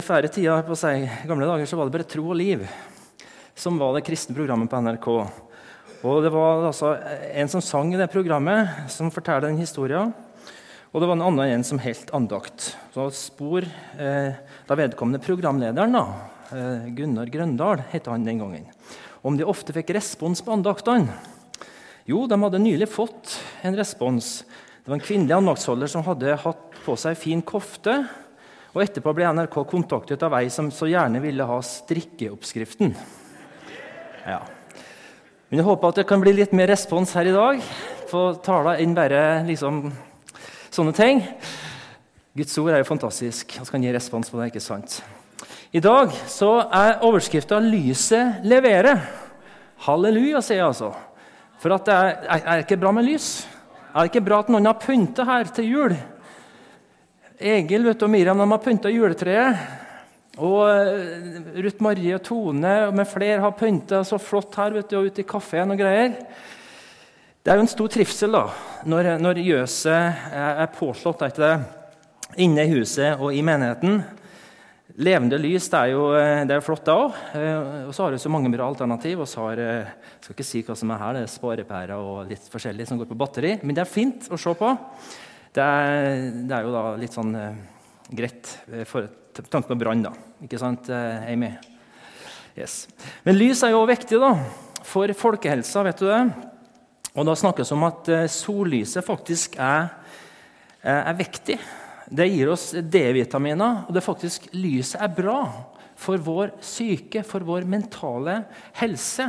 Færre tider på seg. I gamle dager så var det bare Tro og liv som var det kristne programmet på NRK. Og det var altså en som sang i det programmet, som forteller den historien. Og det var en annen en som helt andakt. Så spor da vedkommende programlederen, Gunnar Grøndal, heter han den gangen, om de ofte fikk respons på andaktene. Jo, de hadde nylig fått en respons. Det var en kvinnelig andaktsholder som hadde hatt på seg fin kofte, og etterpå ble NRK kontaktet av ei som så gjerne ville ha strikkeoppskriften. Ja. Men jeg håper at det kan bli litt mer respons her i dag på tala enn bare liksom sånne ting. Guds ord er jo fantastisk. Han kan gi respons på det, ikke sant? I dag så er overskriften «Lyset leverer». Halleluja, sier jeg altså. For at det er ikke bra med lys. Er det ikke bra at noen har pyntet her til jul? Egil og Miriam de har pyntet juletreet. Og Ruth Marie og Tone med flere har pyntet så flott her og ute i kaféen og greier. Det er jo en stor trivsel da, når jøset er påslått inne i huset og i menigheten. Levende lys, det er flott da også. Og så har det så mange bra alternativ. Og så har, jeg skal ikke si hva som er her, det er sparepærer og litt forskjellig som går på batteri. Men det er fint å se på. Det er jo da litt sånn greit for tanke på brann da. Ikke sant, Amy? Yes. Men lys er jo viktig da, for folkehelsa, vet du det? Og da snakkes om at sollyset faktisk er viktig. Det gir oss D-vitaminer, og det faktisk lyset er bra for vår syke, for vår mentale helse.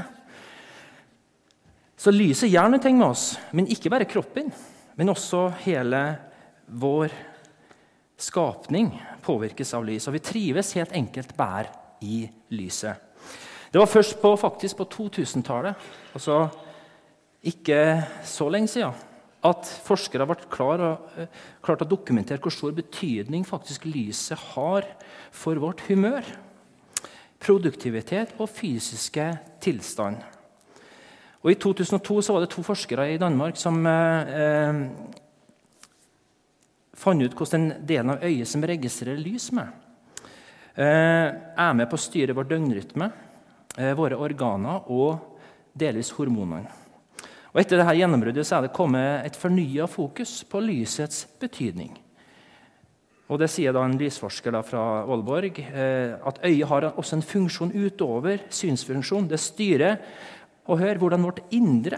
Så lyset gjør noe med oss, men ikke bare kroppen, men også hele vår skapning påvirkes av lys. Og vi trives helt enkelt bare i lyset. Det var først faktisk på 2000-tallet, altså ikke så lenge siden, at forskere ble klart å dokumentere hvor stor betydning faktisk lyset har for vårt humør, produktivitet og fysiske tilstand. Og I 2002 så var det 2 forskere i Danmark som fant ut hvordan den delen av øyet som registrerer lys er med på å styre vår døgnrytme, våre organer og delvis hormonene. Og etter dette gjennombruddet så er det kommet et fornyet fokus på lysets betydning. Og det sier da en lysforsker da fra Aalborg, at øyet har også en funksjon utover synsfunksjon. Det styrer og hør hvordan vårt indre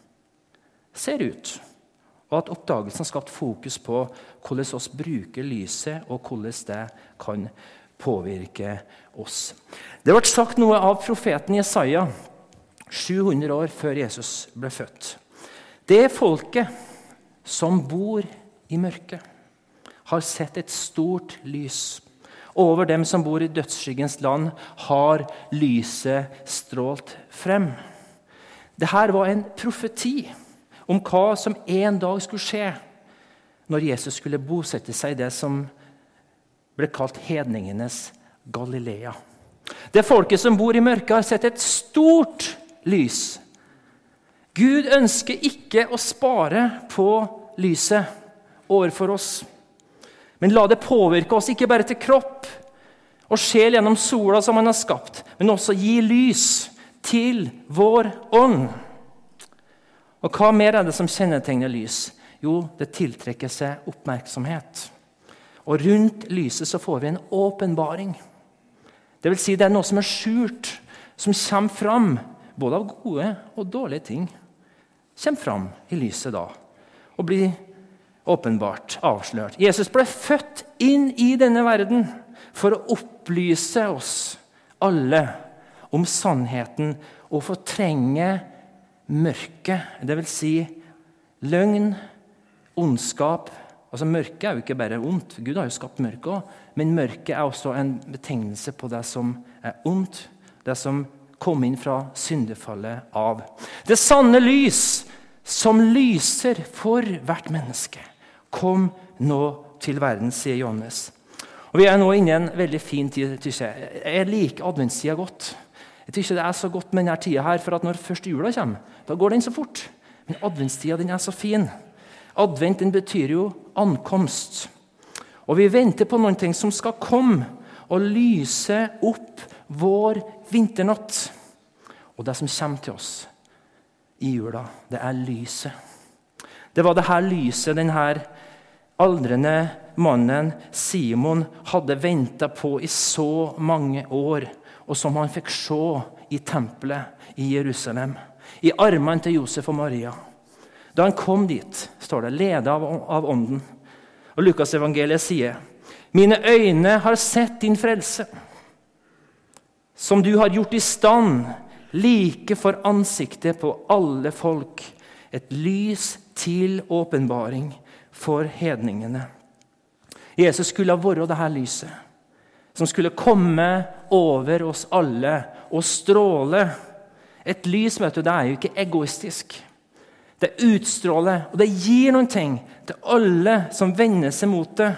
ser ut, og at oppdagelsen har skapt fokus på hvordan oss bruker lyset, og hvordan det kan påvirke oss. Det ble sagt noe av profeten Jesaja 700 år før Jesus ble født. Det folket som bor i mørket har sett et stort lys. Over dem som bor i dødsskyggens land har lyset strålt frem. Dette var en profeti om hva som en dag skulle skje når Jesus skulle bosette seg i det som ble kalt hedningenes Galilea. Det folket som bor i mørket har sett et stort lys. Gud ønsker ikke å spare på lyset overfor oss, men la det påvirke oss ikke bare til kropp og sjel gjennom sola som han har skapt, men også gi lys til vår ånd. Og hva mer er det som kjennetegner lys? Jo, det tiltrekker seg oppmerksomhet. Og rundt lyset så får vi en åpenbaring. Det vil si det er noe som er skjult, som kommer fram, både av gode og dårlige ting. Kommer fram i lyset da, og blir åpenbart avslørt. Jesus ble født inn i denne verden for å opplyse oss alle om sannheten og fortrenge mørket, det vil si løgn, ondskap. Altså mørket er jo ikke bare ondt, Gud har jo skapt mørket også, men mørket er også en betegnelse på det som er ondt, det som kom inn fra syndefallet av. Det sanne lys som lyser for hvert menneske, kom nå til verden, sier Johannes. Og vi er nå inne i en veldig fin tid, tykker jeg. Jeg liker adventstida godt. Jeg tror ikke det er så godt med denne tida her, for at når først jula kommer, da går den så fort. Men adventstida, den er så fin. Advent, den betyr jo ankomst. Og vi venter på noen ting som skal komme, og lyse opp vår vinternatt. Og det som kommer til oss i jula, det lyset. Det var det her lyset, den her aldrende mannen Simon hadde ventet på i så mange år, og som han fikk se i tempelet i Jerusalem, i armene til Josef og Maria. Da han kom dit, står det, ledet av ånden. Og Lukas evangeliet sier, «Mine øyne har sett din frelse, som du har gjort i stand, like for ansiktet på alle folk, et lys til åpenbaring for hedningene.» Jesus skulle ha vært det her lyset, som skulle komme over oss alle og stråle. Et lys, vet du, det jo ikke egoistisk. Det utstråler, og det gir noen ting til alle som vender seg mot det.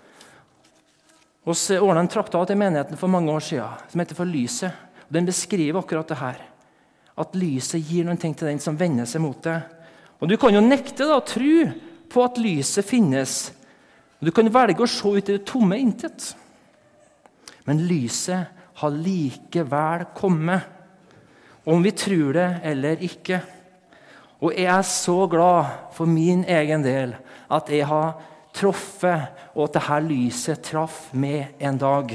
Vi ordnet en traktat i menigheten for mange år siden, som heter For lyset. Og den beskriver akkurat det her. At lyset gir noen ting til den som vender seg mot det. Og du kan jo nekte da, å tro på at lyset finnes. Du kan velge å se ut i det tomme intet. Men lyset har likevel kommet, om vi tror det eller ikke. Og jeg så glad for min egen del at jeg har truffet, og at dette lyset traff meg en dag.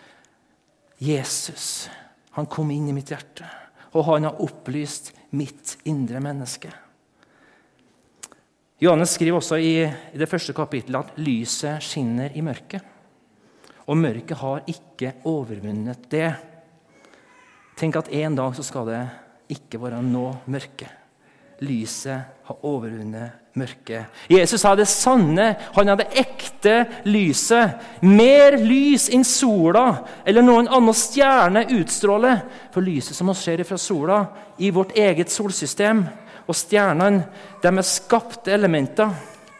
Jesus, han kom inn i mitt hjerte, og han har opplyst mitt indre menneske. Johannes skriver også i det første kapittelet at lyset skinner i mørket. Og mørket har ikke overvunnet det. Tenk at en dag så skal det ikke være noe mørke. Lyset har overvunnet mørket. Jesus har det sanne, han har det ekte lyset. Mer lys enn sola eller noen annen stjerne utstråler. For lyset som ser fra sola i vårt eget solsystem, og stjernene, de skapte elementer.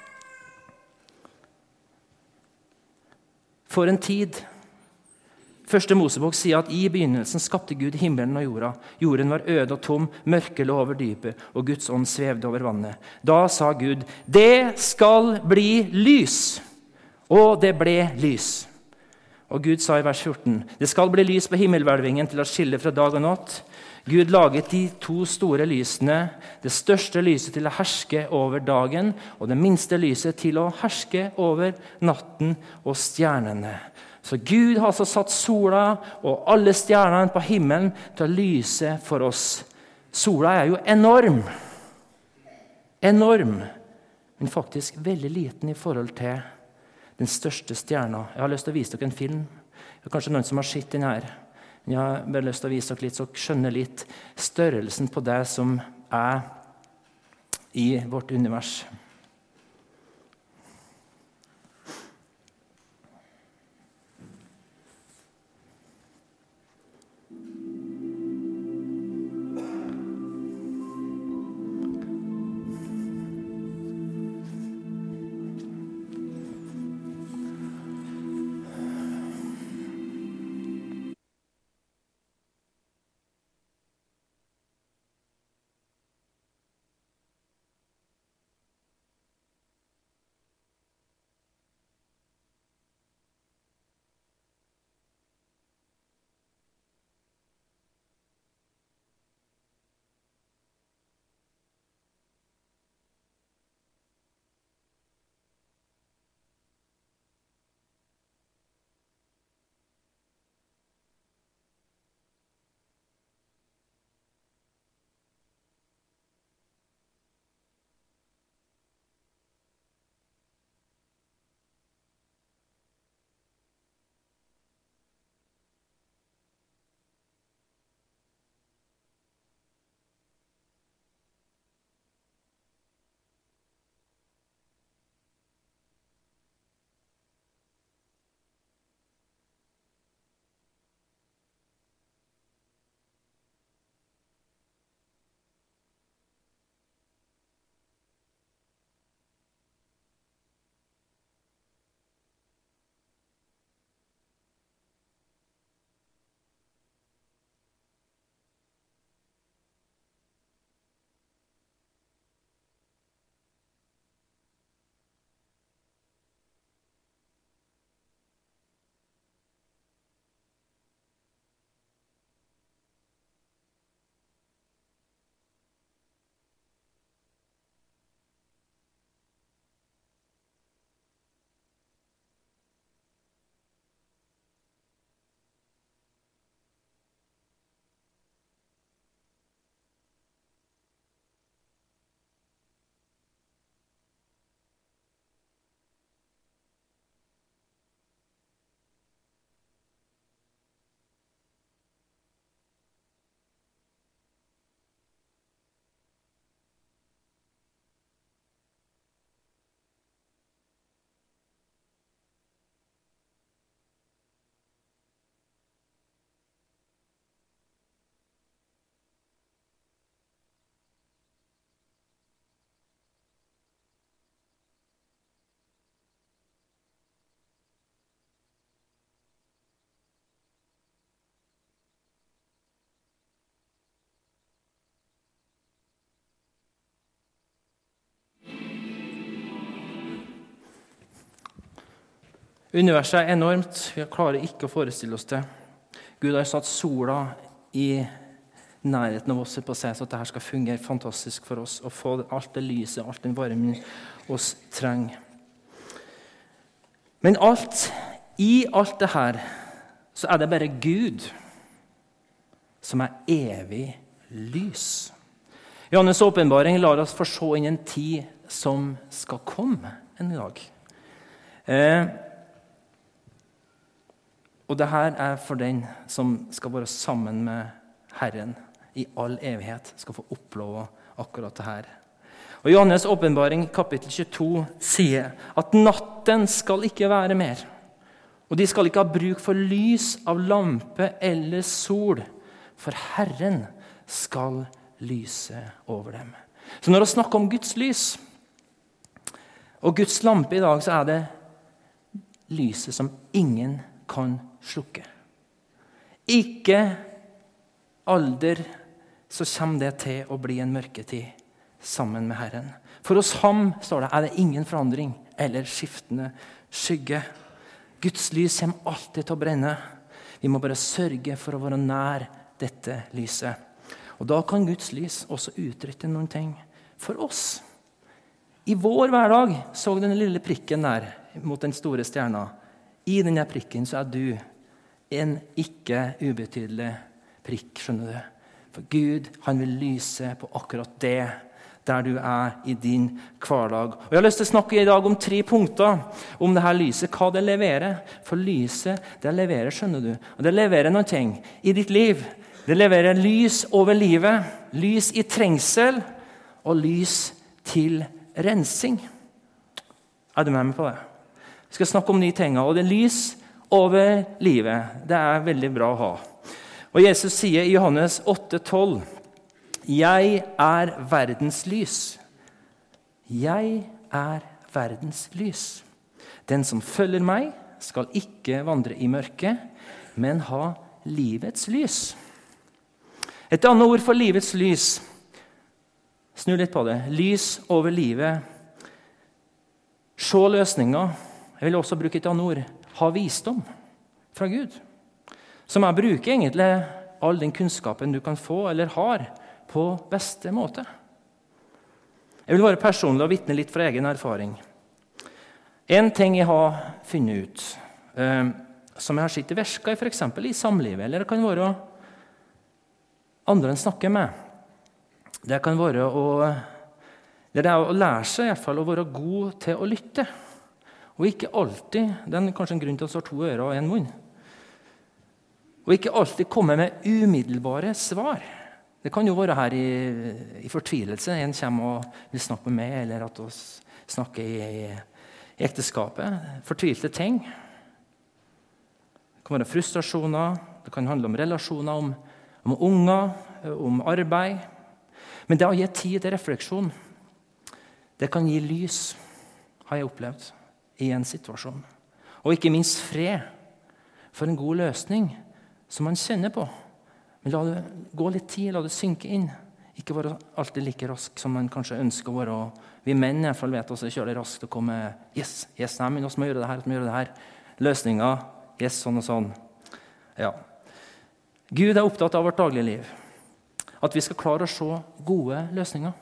For en tid. Første Mosebok sier at i begynnelsen skapte Gud himmelen og jorda. Jorden var øde og tom, mørket lå over dypet, og Guds ånd svevde over vannet. Da sa Gud, det skal bli lys. Og det ble lys. Og Gud sa i vers 14, det skal bli lys på himmelhvelvingen til å skille fra dag og natt. Gud laget de to store lysene, det største lyset til å herske over dagen, og det minste lyset til å herske over natten og stjernene. Så Gud har så satt sola og alle stjernene på himmelen til å lyse for oss. Sola jo enorm. Enorm. Men faktisk veldig liten i forhold til den største stjerna. Jeg har lyst til å vise dere en film. Det kanskje noen som har sett den her. Jeg har bare lyst til å vise dere litt, så skjønner litt størrelsen på det som i vårt univers. Universet er enormt, vi klarer ikke å forestille oss det. Gud har satt sola i nærheten av oss på seg, så at dette skal fungere fantastisk for oss, og få alt det lyset, alt den varmen oss trenger. Men i alt det her, så er det bare Gud som er evig lys. Johannes' åpenbaring lar oss få se inn en tid som skal komme en dag. Og det her er for den som skal være sammen med Herren i all evighet, skal få oppleve akkurat det her. Og Johannes' åpenbaring kapittel 22 sier at natten skal ikke være mer, og de skal ikke ha bruk for lys av lampe eller sol, for Herren skal lyse over dem. Så når vi snakker om Guds lys og Guds lampe i dag, så er det lyset som ingen kan slukke. Ikke alder så kommer det til å bli en mørketid sammen med Herren. For hos ham, står det, er det ingen forandring eller skiftende skygge. Guds lys kommer alltid til å brenne. Vi må bare sørge for å være nær dette lyset. Og da kan Guds lys også utrette noen ting for oss. I vår hverdag så den lille prikken der mot den store stjerna. I denne prikken så er du en ikke ubetydelig prikk, skjønner du. For Gud, han vil lyse på akkurat det der du er i din hverdag. Og jeg har lyst til å snakke i dag om 3 punkter om det her lyset, hva det leverer. For lyset, det leverer, skjønner du. Og det leverer noen ting i ditt liv. Det leverer lys over livet, lys i trengsel og lys til rensing. Er du med meg på det? Vi skal snakke om de tingene, og det er lys over livet. Det er veldig bra å ha. Og Jesus sier i Johannes 8,12, «Jeg er verdens lys. Jeg er verdens lys. Den som følger meg skal ikke vandre i mørket, men ha livets lys.» Et annet ord for livets lys, snu litt på det, lys over livet, se løsninger. Jeg vil også bruke et annet ord, ha visdom fra Gud, som jeg bruker egentlig all den kunnskapen du kan få eller har på beste måte. Jeg vil være personlig og vitne litt fra egen erfaring. En ting jeg har funnet ut, som jeg har sett i verska, for eksempel i samlivet, eller det kan være andre en snakker med. Det kan være det er å lære seg i hvert fall å være god til å lytte. Og ikke alltid, det er kanskje en grunn til å ha 2 ører og 1 munn. Og ikke alltid komme med umiddelbare svar. Det kan jo være her i fortvilelse. En kommer og vil snakke med meg, eller at vi snakker i ekteskapet. Fortvilte ting. Det kan være frustrasjoner, det kan handle om relasjoner, om unger, om arbeid. Men det å gi tid til refleksjon, det kan gi lys, har jeg opplevd, i en situasjon. Og ikke minst fred for en god løsning som man kjenner på. Men la det gå litt tid, la det synke inn. Ikke være alltid like rask som man kanskje ønsker å være. Vi menn i hvert fall vet oss å kjøre det raskt og komme, yes, nei, men vi må gjøre det her, Løsninger, yes, sånn og sånn. Ja. Gud er opptatt av vårt daglige liv. At vi skal klare å se gode løsninger.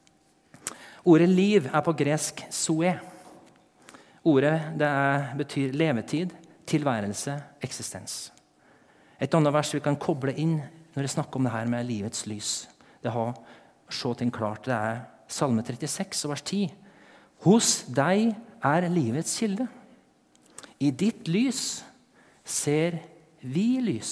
Ordet liv er på gresk zoe. Ordet betyr levetid, tilværelse, eksistens. Et annet vers vi kan koble inn når vi snakker om det her med livets lys. Det har å se ting klart. Det er Salme 36, vers 10. Hos deg er livets kilde. I ditt lys ser vi lys.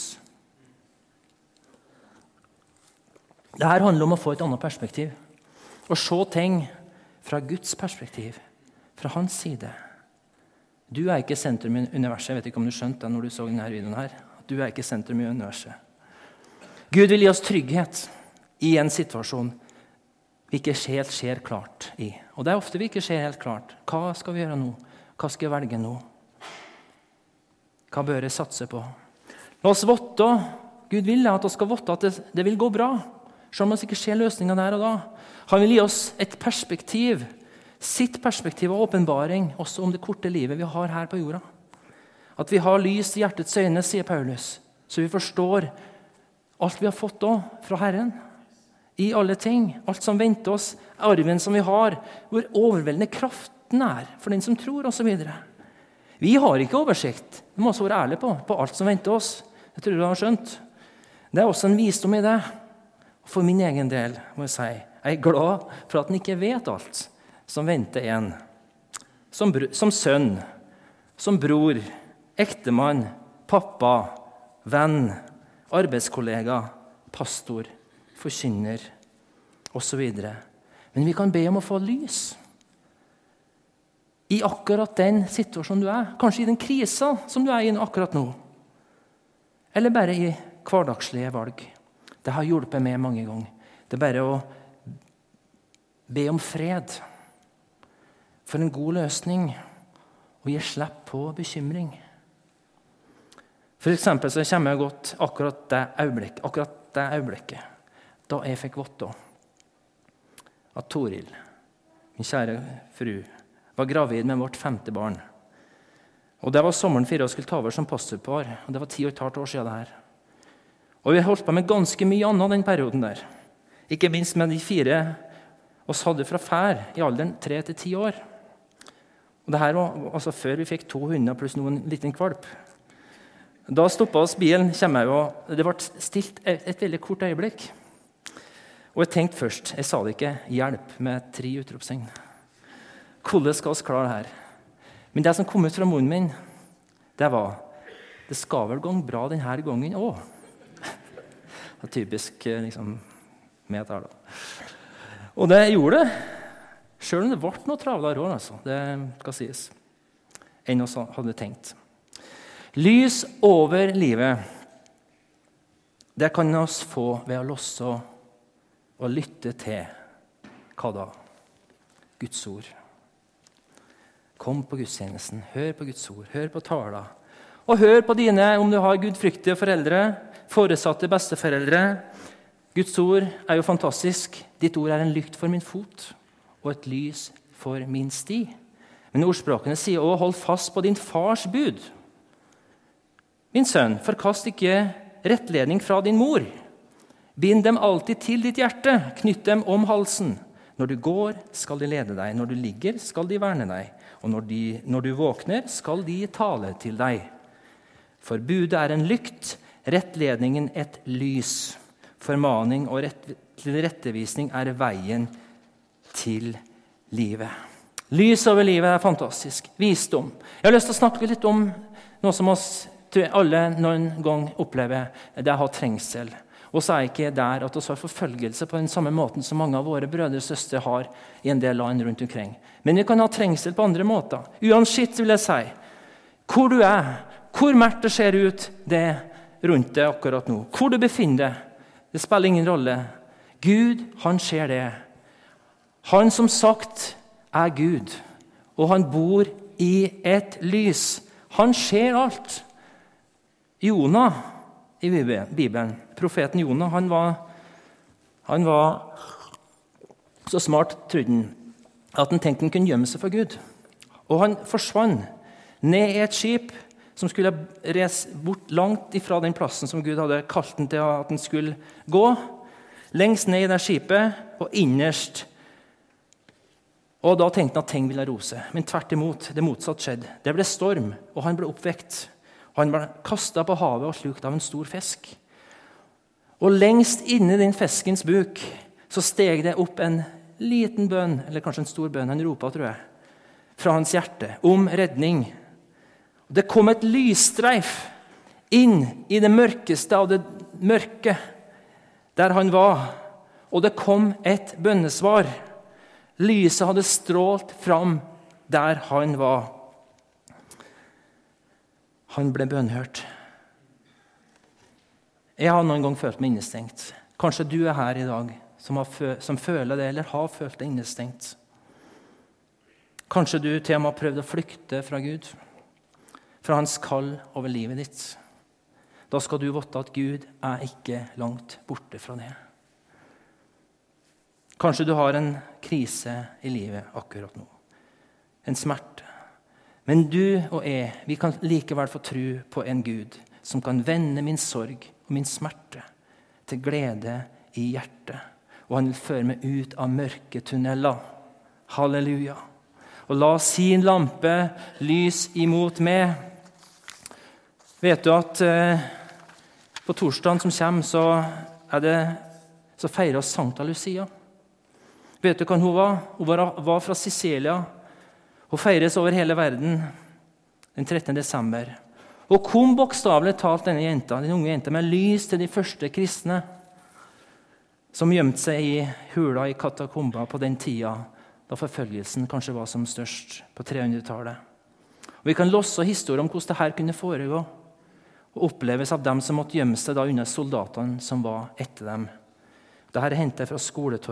Det her handler om å få et annet perspektiv. Å se ting fra Guds perspektiv, fra hans side. Du er ikke sentrum i universet. Jeg vet ikke om du skjønte det når du så denne videoen her. Du er ikke sentrum i universet. Gud vil gi oss trygghet i en situasjon vi ikke helt ser klart i. Og det er ofte vi ikke ser helt klart. Hva skal vi gjøre nå? Hva skal jeg velge nå? Hva bør jeg satse på? La oss votte. Gud vil at vi skal votte at det vil gå bra. Selv om vi ikke ser løsninger der og da. Han vil gi oss et perspektiv, sitt perspektiv og åpenbaring, også om det korte livet vi har her på jorda. At vi har lys i hjertets øyne, sier Paulus, så vi forstår alt vi har fått også fra Herren. I alle ting, alt som venter oss, arven som vi har, hvor overveldende kraften for den som tror, og så videre. Vi har ikke oversikt, vi må også være ærlige på alt som venter oss. Jeg tror du har skjønt. Det også en visdom i det. For min egen del, må jeg si, jeg glad for at en ikke vet alt som venter en. Som sønn, som bror, ektemann, pappa, venn, arbeidskollega, pastor, forkynner, og så videre. Men vi kan be om å få lys i akkurat den situasjonen du kanskje i den krisa som du i akkurat nå, eller bare i hverdagslige valg. Det har hjulpet meg mange ganger. Det bare å be om fred for en god løsning og gi slipp på bekymring. For eksempel så kommer jeg godt akkurat det øyeblikket da jeg fikk vite at Toril, min kjære fru, var gravid med vårt 5. barn. Og det var sommeren 4 og skulle ta over som pastorpar, og det var 10,5 år siden det her. Og vi holdt på med ganske mye annet den perioden der. Ikke minst med de 4 oss hadde fra fær i alderen 3 til 10 år. Og det her var altså før vi fikk 2 hunder pluss noen liten kvalp. Da stoppet oss bilen, og det ble stilt et veldig kort øyeblikk. Og jeg tenkte først, jeg sa det ikke, hjelp med 3 utropstegn. Hvordan skal oss klare det her? Men det som kom ut fra munnen min, det var, det skal vel gå bra denne gangen også. Det er typisk liksom, med et da. Og det gjorde det, selv om det ble noe travlere år, altså. Det skal sies, enn oss hadde tenkt. Lys over livet, det kan oss få ved å losse og lytte til hva da? Guds ord. Kom på gudstjenesten, hør på Guds ord, hør på taler. Og hør på dine, om du har gudfryktige foreldre, foresatte besteforeldre. Guds ord jo fantastisk. Ditt ord en lykt for min fot, og et lys for min sti. Men ordspråkene sier også, hold fast på din fars bud. Min sønn, forkast ikke rettledning fra din mor. Bind dem alltid til ditt hjerte, knytt dem om halsen. Når du går, skal de lede deg. Når du ligger, skal de verne deg. Og når du våkner, skal de tale til deg. For budet en lykt, rettledningen et lys. Formaning og rettevisning veien til livet. Lys over livet fantastisk. Visdom. Jeg har lyst til å snakke litt om noe som oss alle noen gang opplever. Det å ha trengsel. Og så ikke der at vi har forfølgelse på den samme måten som mange av våre brødre og søstre har i en del land rundt omkring. Men vi kan ha trengsel på andre måter. Uansett vil jeg si, hvor du hvor mørkt det ser ut det rundt deg akkurat nå, hvor du befinner deg, det spiller ingen rolle. Gud, han ser det. Han som sagt Gud, og han bor i et lys. Han ser alt. Jonah i Bibelen, profeten Jonah, han var så smart, trodde han, at han tenkte han kunne gjemme seg for Gud. Og han forsvant ned i et skip som skulle reise bort langt ifra den plassen som Gud hadde kalt han til at han skulle gå. Lengst ned i det skipet, og innerst. Og da tenkte han at ting ville rose. Men tvert imot, det motsatt skjedde. Det ble storm, og han ble oppvekt. Han ble kastet på havet og slukt av en stor fisk. Og lengst inne i den fiskens buk så steg det opp en liten bønn, eller kanskje en stor bønn, han ropet, tror jeg, fra hans hjerte, om redning. Det kom et lysstreif inn i det mørkeste av det mørke der han var, og det kom et bønnesvar. Lyset hadde strålt fram der han var. Han ble bønnhørt. Jeg har noen gang følt meg innestengt. Kanskje du her i dag som føler det, eller har følt det innestengt. Kanskje du til og med har prøvd å flykte fra Gud, fra hans kall over livet ditt. Da skal du vite at Gud ikke langt borte fra det. Kanskje du har en krise i livet akkurat nå. En smerte. Men du og jeg, vi kan likevel få tro på en Gud som kan vende min sorg og min smerte til glede i hjertet. Og han vil føre meg ut av mørke tunneler. Halleluja. Og la sin lampe lys imot meg. Vet du at på torsdagen som kommer, så feirer Sankta Lucia. Vet du hva hun var? Hun var fra Sicilia. Hun feires over hele verden den 13. desember. Og kom bokstavelig talt den unge jenta med lys til de første kristne som gjemte seg i hula i katakomba på den tida da forfølgelsen kanskje var som størst på 300-tallet. Og vi kan losse historier om hvordan dette kunne foregå og oppleves av dem som måtte gjemme seg da under soldatene som var etter dem. Dette er hentet fra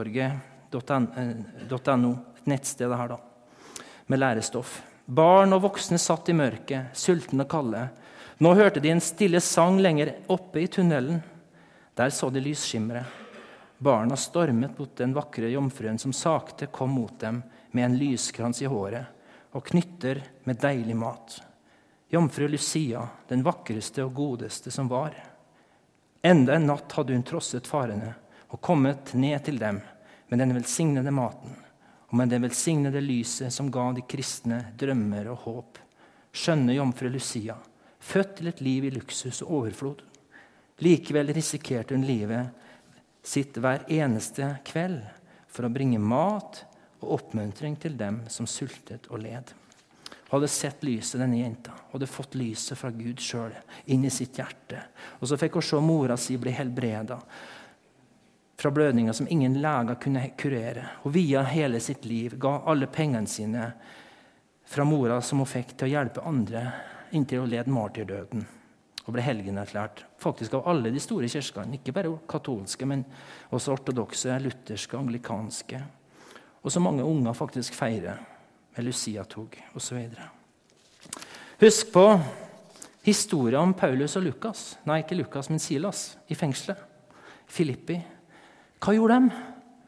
skoletorget.no, et nettsted her da, med lærestoff. Barn og voksne satt i mørket, sultne og kalde. Nå hørte de en stille sang lenger oppe i tunnelen. Der så de lysskimre. Barna stormet mot den vakre jomfruen som sakte kom mot dem med en lyskrans i håret og knytter med deilig mat. Jomfru Lucia, den vakreste og godeste som var. Enda en natt hadde hun trosset farene og kommet ned til dem med den velsignede maten og med det velsignede lyset som ga de kristne drømmer og håp. Skjønne jomfru Lucia, født til et liv i luksus og overflod. Likevel risikerte hun livet sitt hver eneste kveld for å bringe mat og oppmuntring til dem som sultet og led. Hun hadde sett lyset, denne jenta. Hun hadde fått lyset fra Gud selv inn i sitt hjerte. Og så fikk hun se mora si bli helbredet fra blødninger som ingen leger kunne kurere. Hun via hele sitt liv, ga alle pengene sine fra mora som hun fikk til å hjelpe andre inntil hun led martyrdøden og ble helgenerklært, faktisk av alle de store kirkene, ikke bare katolske, men også ortodokse, lutherske, anglikanske, og så mange unger faktisk feirer med Lucia-tog, og så videre. Husk på historien om Paulus og Lukas, nei, ikke Lukas, men Silas, i fengselet, Filippi. Hva gjorde de?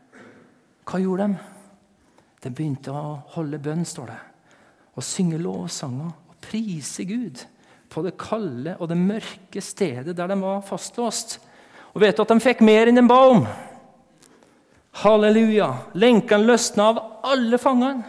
De begynte å holde bønn, står det, og synge lovsanger, og prise Gud, på det kalde og det mørke stedet der de var fastlåst. Og vet du at de fikk mer enn de ba om? Halleluja! Lenken løsnet av alle fangene.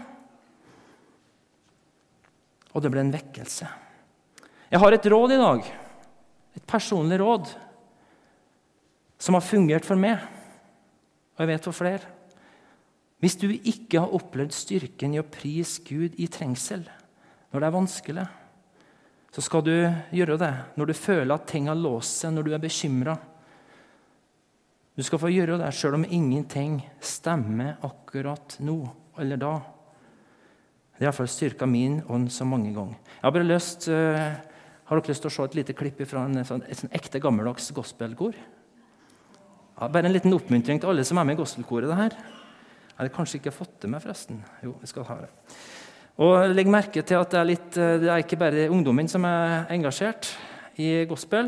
Og det ble en vekkelse. Jeg har et råd i dag, et personlig råd, som har fungert for meg, og jeg vet for flere. Hvis du ikke har opplevd styrken i å prise Gud i trengsel, når det er vanskelig, så skal du gjøre det når du føler at ting har låst seg, når du er bekymret. Du skal få gjøre det selv om ingenting stemmer akkurat nå eller da. Det har i hvert fall styrket min ånd så mange ganger. Jeg har bare lyst til å se et lite klipp fra et sånn ekte gammeldags gospelkor. Ja, bare en liten oppmuntring til alle som er med i gospelkoret det her. Jeg har kanskje ikke fått det med forresten. Jo, vi skal ha det. Og legg merke til at det er ikke bare ungdommen som er engasjert i gospel.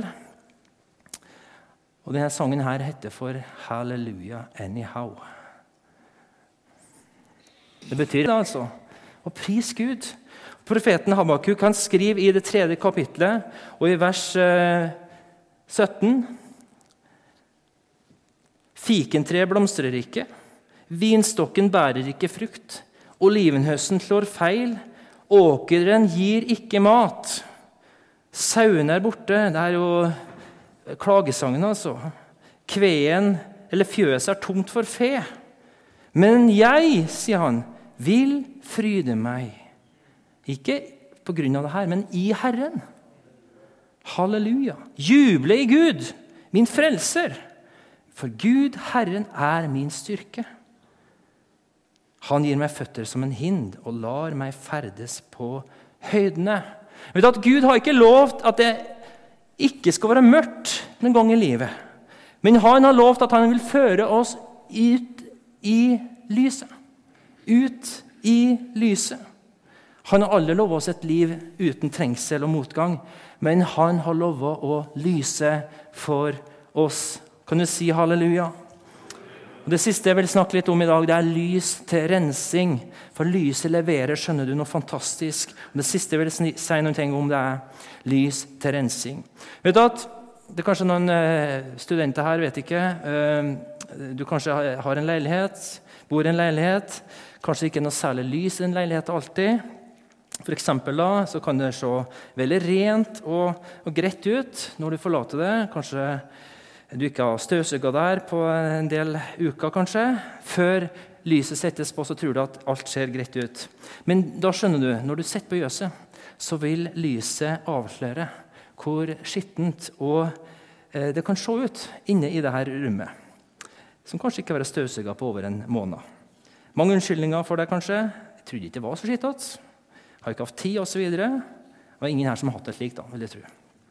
Og denne sangen her heter for Hallelujah Anyhow. Det betyr altså å prise Gud. Profeten Habakuk kan skrive i det 3. kapitlet og i vers 17. Fikentre blomstrer ikke, vinstokken bærer ikke frukt, olivenhøsten slår feil, åkeren gir ikke mat. Sauene er borte, det er jo klagesangen altså. Kveen eller fjøset er tomt for fe. Men jeg, sier han, vil fryde meg. Ikke på grunn av det her, men i Herren. Halleluja. Juble i Gud, min frelser. For Gud, Herren, er min styrke. Han gir meg føtter som en hind og lar meg ferdes på høydene. Vet du at Gud har ikke lovt at det ikke skal være mørkt en gang i livet. Men han har lovt at han vil føre oss ut i lyset. Ut i lyset. Han har aldri lovet oss et liv uten trengsel og motgang, men han har lovet å lyse for oss. Kan du si halleluja? Og det siste jeg vil snakke litt om i dag, det er lys til rensing. For lyset leverer, skjønner du, noe fantastisk. Og det siste jeg vil si noe om, det er lys til rensing. Vet du at det er kanskje noen studenter her, vet ikke. Du kanskje har en leilighet, bor i en leilighet. Kanskje ikke noe særlig lys i en leilighet alltid. For eksempel da, så kan det se veldig rent og greit ut når du forlater det. Kanskje du ikke har støvsuget der på en del uker, kanskje. Før lyset settes på, så tror du at alt ser greit ut. Men da skjønner du, når du sitter på gjøset, så vil lyset avsløre hvor skittent og det kan se ut inne i dette rommet, som kanskje ikke har vært støvsuget på over en måned. Mange unnskyldninger for det, kanskje. Jeg trodde ikke det var så skittent. Har ikke hatt tid, og så videre. Det var ingen her som har hatt det slik, da, vil jeg tro.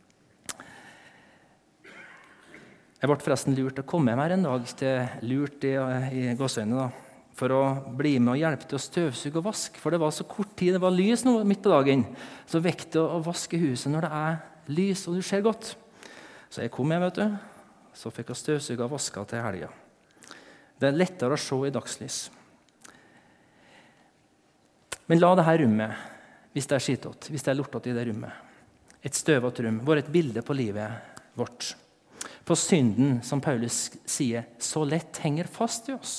Jeg ble forresten lurt til å komme hjem her en dag, lurt i gåsøyne, da, for å bli med og hjelpe til å støvsuge og vaske, for det var så kort tid, det var lys nå midt på dagen, så vekk det å vaske huset når det er lys, og du ser godt. Så jeg kom hjem, vet du, så fikk jeg støvsuge og vaske til helga. Det er lettere å se i dagslys. Men la dette rommet, hvis det er skittet, hvis det er lortet i det rommet, et støvet rom, være et bilde på livet vårt. På synden, som Paulus sier, så lett henger fast i oss.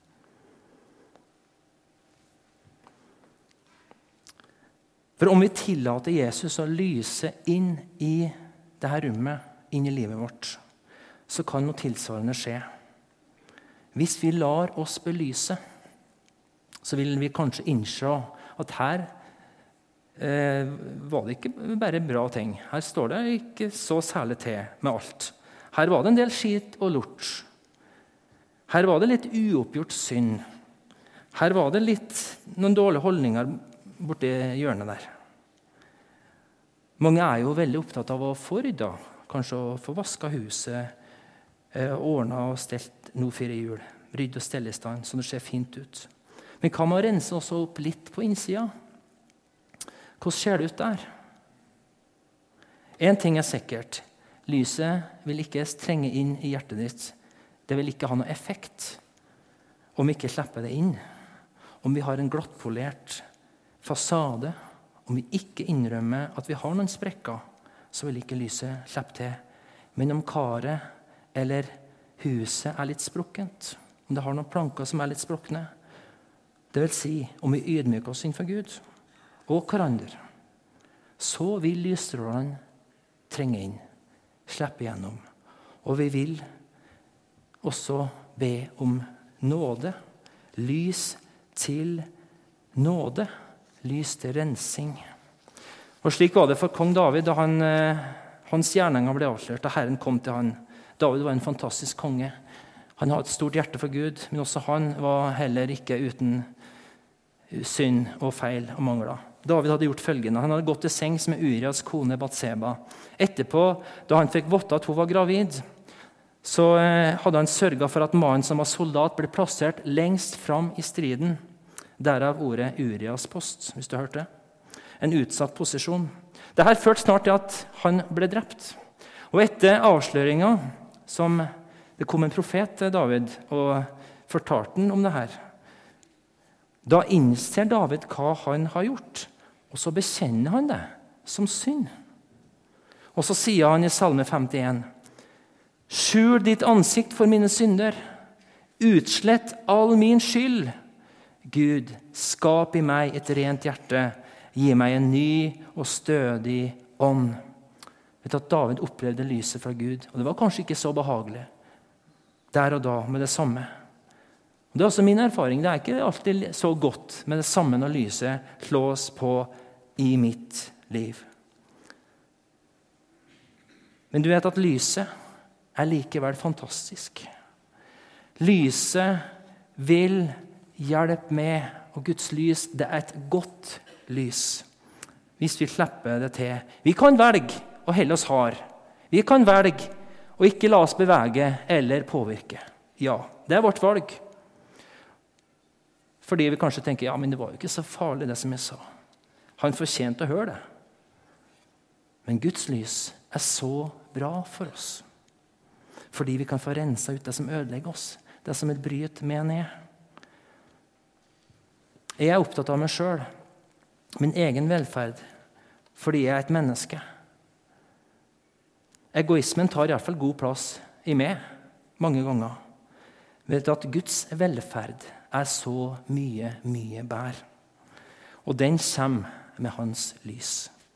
For om vi tillater Jesus å lyse inn i dette rommet, inn i livet vårt, så kan noe tilsvarende skje. Hvis vi lar oss belyse, så vil vi kanskje innse at her var det ikke bare bra ting. Her står det ikke så særlig til med alt. Her var det en del skit og lort. Her var det litt uoppgjort synd. Her var det noen dårlige holdninger borti hjørnet der. Mange er jo veldig opptatt av å få rydda, kanskje å få vasket huset, ordnet og stelt noe for jul, rydde og stelle i stand, så det ser fint ut. Men kan man rense også opp litt på innsida? Hvordan ser det ut der? En ting er sikkert. Lyset vil ikke trenge inn i hjertet ditt. Det vil ikke ha noe effekt om vi ikke slipper det inn. Om vi har en glattpolert fasade, om vi ikke innrømmer at vi har noen sprekker, så vil ikke lyset slippe til. Men om karet eller huset er litt sprukkent, om det har noen planker som er litt sprukne, det vil si om vi ydmyker oss innenfor Gud og hverandre, så vil lysstrålene trenge inn, slippe igjennom. Og vi vil også be om nåde, lys til nåde, lys til rensing. Og slik var det for kong David da hans gjerninger ble avslørt, da Herren kom til han. David var en fantastisk konge. Han hadde et stort hjerte for Gud, men også han var heller ikke uten synd og feil og mangler. David hadde gjort følgende. Han hadde gått til sengs med Urias kone Batseba. Etterpå, da han fikk vite at hun var gravid, så hadde han sørget for at mannen som var soldat ble plassert lengst fram i striden. Derav ordet Urias post, hvis du har hørt det. En utsatt posisjon. Dette førte snart til at han ble drept. Og etter avsløringen, som det kom en profet til David og fortalte han om det her, da innser David hva han har gjort, og så bekjenner han det som synd. Og så sier han i Salme 51, «Skjul ditt ansikt for mine synder, utslett all min skyld. Gud, skap i meg et rent hjerte, gi meg en ny og stødig ånd.» Vet du at David opplevde lyset fra Gud, og det var kanskje ikke så behagelig der og da med det samme. Det er også min erfaring. Det er ikke alltid så godt med det samme når lyset slås på i mitt liv. Men du vet at lyset er likevel fantastisk. Lyset vil hjelpe med, og Guds lys, det er et godt lys. Hvis vi slipper det til. Vi kan velge å helle oss hard. Vi kan velge å ikke la oss bevege eller påvirke. Ja, det er vårt valg. Fordi vi kanskje tenker, ja, men det var jo ikke så farlig det som jeg sa. Han fortjente å høre det. Men Guds lys er så bra for oss. Fordi vi kan få rensa ut det som ødelegger oss. det som vil bryte meg ned. Jeg er opptatt av meg selv, min egen velferd, fordi jeg er et menneske. Egoismen tar i hvert fall god plass i meg, mange ganger. Vet du at Guds velferd er så mye, mye bedre. Og den kommer med hans lys.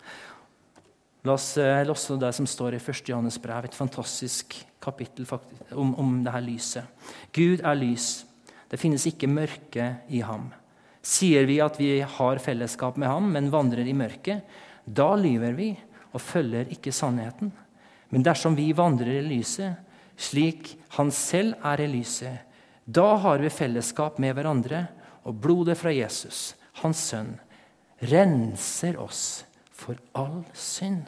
La oss låse det som står i 1. Johannes brev, et fantastisk kapittel om det her lyset. Gud er lys. Det finnes ikke mørke i ham. Sier vi at vi har fellesskap med ham, men vandrer i mørket, da lyver vi og følger ikke sannheten. Men dersom vi vandrer i lyset, slik han selv er i lyset, da har vi fellesskap med hverandre, og blodet fra Jesus, hans sønn, renser oss for all synd.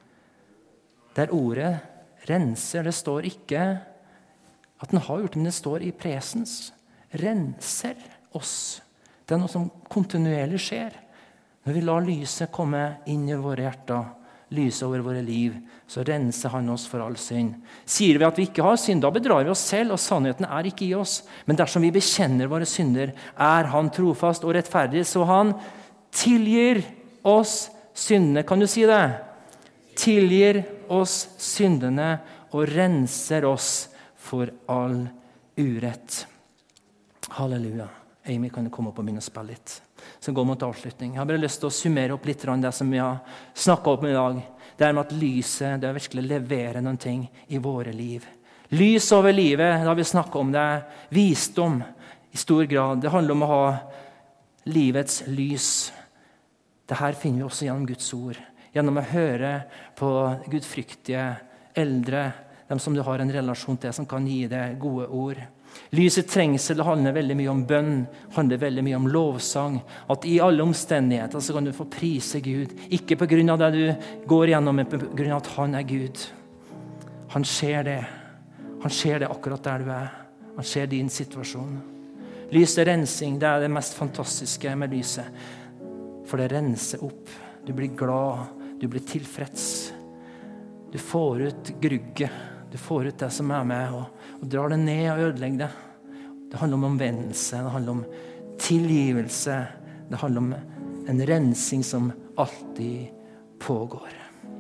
Der ordet renser, det står ikke at den har gjort det, men det står i presens. Renser oss. Det er noe som kontinuerlig skjer. Når vi lar lyset komme inn i våre hjerter, lyset over våre liv, så renser han oss for all synd. Sier vi at vi ikke har synd, da bedrar vi oss selv, og sannheten er ikke i oss. Men dersom vi bekjenner våre synder, er han trofast og rettferdig, så han tilgir oss syndene. Kan du si det? Tilgir oss syndene og renser oss for all urett. Halleluja. Amy, kan du komme opp og begynne å spille litt? Så går mot avslutning. Jeg har bare lyst til å summere opp litt det som vi har snakket om i dag. Det er med at lyset, det er virkelig leverer noen ting i våre liv. Lys over livet, da har vi snakket om det. Visdom i stor grad. Det handler om å ha livets lys. Dette finner vi også gjennom Guds ord. Gjennom å høre på gudfryktige eldre, dem som du har en relasjon til, som kan gi deg gode ord. Lyset trengsel, det handler veldig mye om bønn, handler veldig mye om lovsang. At i alle omstendigheter så kan du få prise Gud. Ikke på grunn av det du går gjennom, men på grunn av at han er Gud. Han ser det. Han ser det akkurat der du er. Han ser din situasjon. Lyset rensing, det er det mest fantastiske med lyset. For det renser opp. Du blir glad. Du blir tilfreds. Du får ut grugget. Du får ut det som er med, og drar det ned og ødelegger det. Det handler om omvendelse, det handler om tilgivelse. Det handler om en rensing som alltid pågår.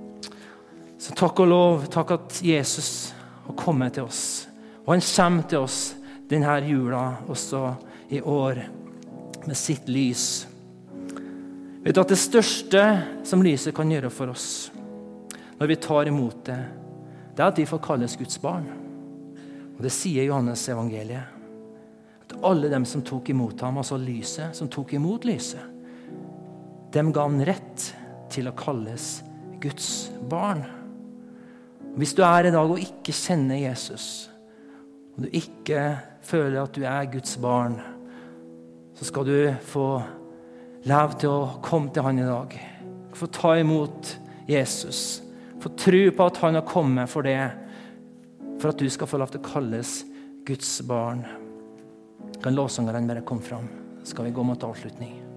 Så takk og lov, takk at Jesus har kommet til oss. Og han kommer til oss denne jula, også i år, med sitt lys. Vet du at det største som lyset kan gjøre for oss, når vi tar imot det, det er at vi får kalles Guds barn. Og det sier Johannes evangeliet. At alle dem som tok imot ham, altså lyset, som tok imot lyset, dem ga han rett til å kalles Guds barn. Hvis du er i dag og ikke kjenner Jesus, og du ikke føler at du er Guds barn, så skal du få lov til å komme til han i dag. Få ta imot Jesus. Få tro på at han har kommet for det, for at du skal få lov til å kalles Guds barn. Kan lovsangeren bare komme fram? Skal vi gå mot avslutning?